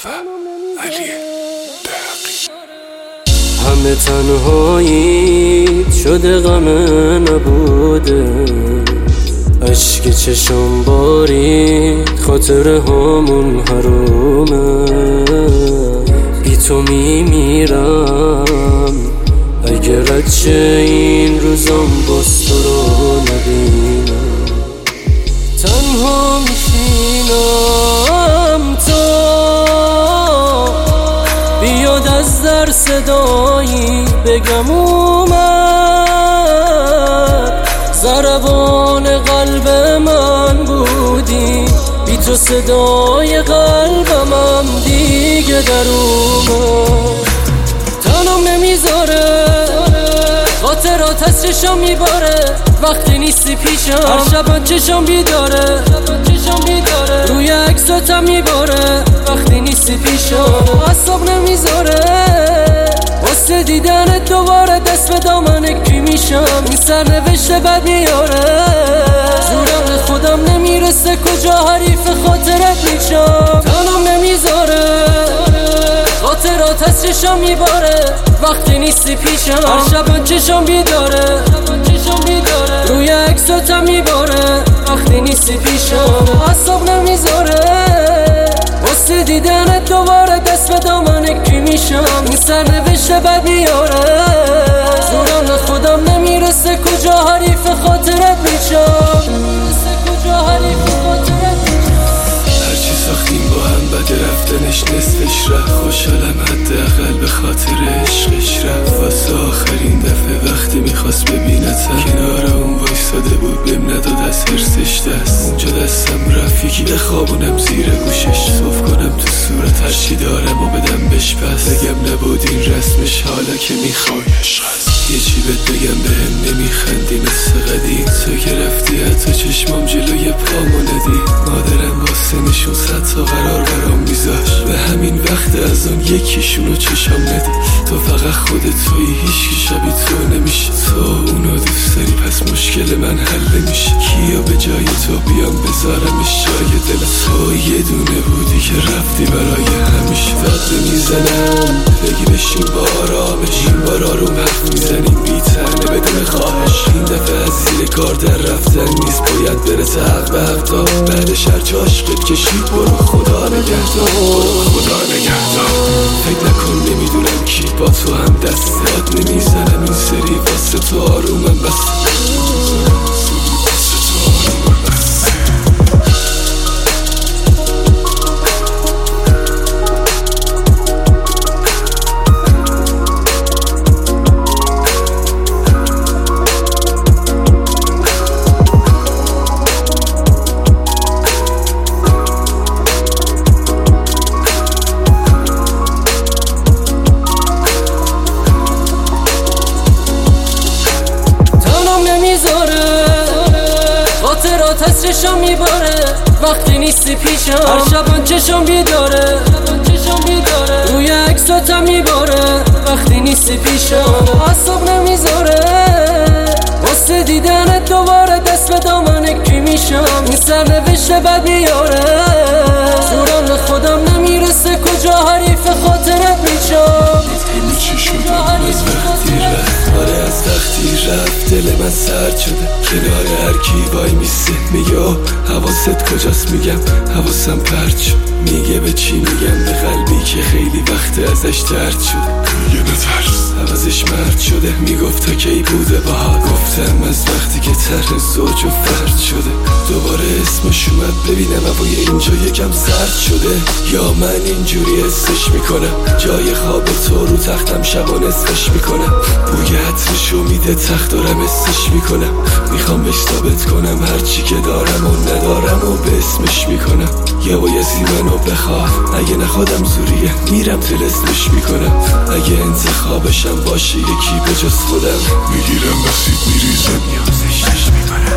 علی دقی. همه تنهاییت شده غم نبوده، اشک چشم بارید خاطر همون حرومه. بی تو میمیرم اگر چه این روزم باز تو رو نبینم. تنها میشینم تا بیاد از در صدایی بگم اومد. ضربان قلب من بودی، بی تو صدای قلبم دیگه در اومد. تنم نمیذاره خاطرات از چشم میباره، وقتی نیستی پیشم هر شب چشم بیداره. روی عکساتم میباره وقتی نیستی پیشم، اعصاب نمیذاره واسه دیدنت دوباره دست به دامن کی میشم. این سرنوشت بد میاره، زورم خودم نمیرسه کجا حریف خاطرت میشم. تنم نمیذاره خاطرات از چشم میباره، وقتی نیستی پیشم هر شب چشم بیداره. روی عکساتم میباره وقتی نیستی پیشم، اعصاب نمیذاره واسه دیدنت دوباره دست به دامن کی میشم. این سرنوشت بد میاره، زورم خودم نمیرسه کجا حریف خاطرت میشم. هرچی ساختیم با هم بد رفتنش نصفش رفت، خوشحالم حداقل به خاطر عشقش رفت. واسه آخرین دفعه وقتی میخواست ببینتم کنار اون وایساده بود، بهم نداد از حرسش دست. اونجا دستم رفت یکی بخوابونم زیر گوشش، صف کنم تو صورت هرچی دارم و بدم بش پس. بگم نبود این رسمش حالا که میخوای عشق هست. یه چی بهت بگم بهم نمیخندی مثل قدیم، تو که رفتی حتی چشمام جلوی پامو ندی. مادرم واسه نشون صد تا قرار برام میذاش، به همین وقت از اون یکیشونو چشم ندی. تو فقط خودت توی هیچکی شبیه تو نمیشه، تو اونو دوست داری پس مشکل من حل نمیشه. کیا به جای تو بیام بذارمش جای دل تو، یه دونه بودی که رفتی برای همیشه. داد میزنم بگی بشین با آرامش، این بار آروم حرف میزنیم بی تنه بدون خواهش. این دفعه از زیر کار در رفتن نیست، باید برسه حق به حق تا بعدش هرچه عشقت کشید. برو خدا نگهدار، برو خدا نگهدار. فکر نکن نمیدونم کی با تو هم دست داد، نمیزنم این سری واسه تو آرومم بس. خاطرات از چشم میباره وقتی نیستی پیشم، هر شب چشم بیداره. روی عکساتم میباره وقتی نیستی پیشم، اعصاب نمیذاره واسه دیدنت دوباره دست به دامن کی میشم. این سرنوشت بد میاره، زورم خودم نمیرسه کجا حریف خاطرت میشم. همه چی شده از وقتی رفت، آره از وقتی رفت دل من سرد شده. کنار هر کی وای میسته میگه حواست کجاست، میگم حواسم پرت شد. میگه به چی میگم به قلبی که خیلی وقت ازش درد شده. میگه نترس عوضش مرد شده، میگفت تا کی بوده باها. گفتم از وقتی که طرح زوج و فرد شده. دوباره اسمش اومد ببینم هوای اینجا یکم سرد شده، یا من اینجوری حسش میکنم. جای خواب تو رو تختم شبا نصفش میکنم، بوی عطرشو میده تخت دارم حسش میکنم. میخوام بهش ثابت کنم هرچی که دارم و ندارم و به اسمش میکنم. یا بایستی منو بخواه، اگه نخوادم زوریه میرم تلسمش میکنم. اگه انتخابشم باشه یکی به جز خودم، میگیرم بسید میریزم نیازشش میکنم.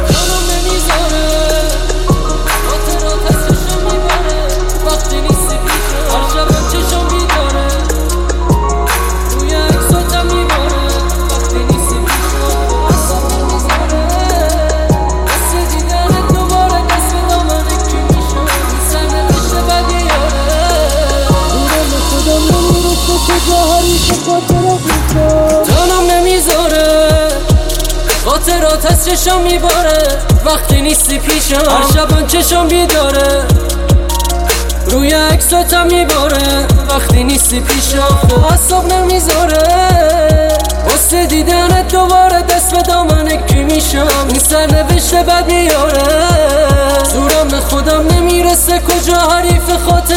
خاطرات از چشم میباره وقتی نیستی پیشم. هر شبان چشم بیداره روی عکساتم میباره وقتی نیستی پیشم. اعصاب نمیذاره واسه دیدنت دوباره دست به دامن کی میشم. این سرنوشت بد میاره زورم به خودم نمیرسه کجا حریف خاطر